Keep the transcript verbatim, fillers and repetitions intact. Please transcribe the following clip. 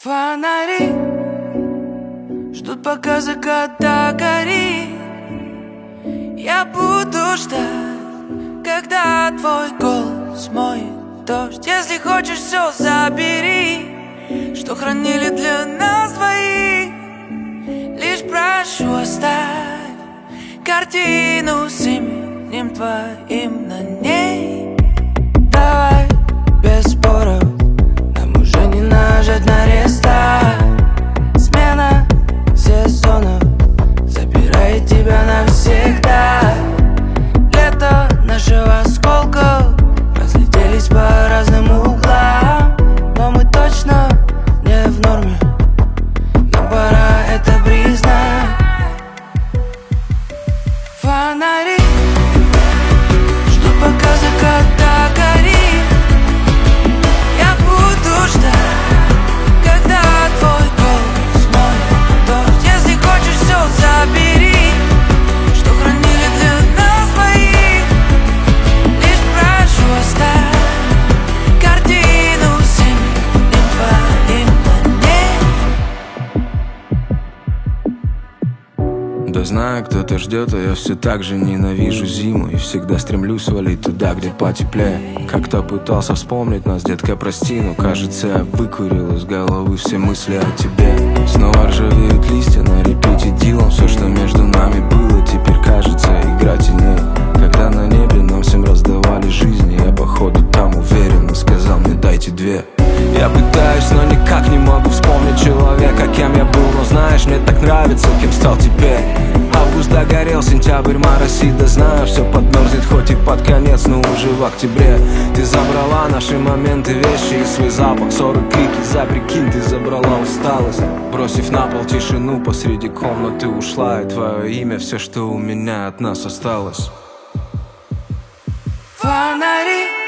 Фонари ждут, пока закат догорит. Я буду ждать, когда твой голос моет дождь. Если хочешь, все забери, что хранили для нас двоих. Лишь прошу, оставь картину с именем твоим на ней. Давай без споров, нам уже не нажать на рестарт. Смена сезонов забирает тебя навсегда. Лето наших осколков разлетелись по разным углам, но мы точно не в норме, нам пора это признать. Фонари ждут, пока закат догорит. Я буду ждать, когда твой голос моет дождь. Если хочешь, все забери, что хранили для нас двоих. Лишь прошу, оставь картину с именем твоим на ней. Да знаю, кто-то ждет, а я все так же ненавижу зиму и всегда стремлюсь свалить туда, где потеплее. Как-то пытался вспомнить нас, детка, прости, но кажется, я выкурил из головы все мысли о тебе. Снова ржавеют листья на репите Дилом. Все, что между нами было, теперь кажется игра теней. Когда на небе нам всем раздавали жизни, я походу там уверенно сказал мне: дайте две. Я пытаюсь, но никак не могу вспомнить человека, кем я был. Но знаешь, мне так нравится, кем стал теперь. Август догорел, сентябрь моросит. Да знаю, все подмерзнет, хоть и под конец, но уже в октябре. Ты забрала наши моменты, вещи и свой запах. Ссоры, крики, за прикинь, ты забрала усталость, бросив на пол тишину посреди комнаты ушла. И твое имя все, что у меня от нас осталось. Фонари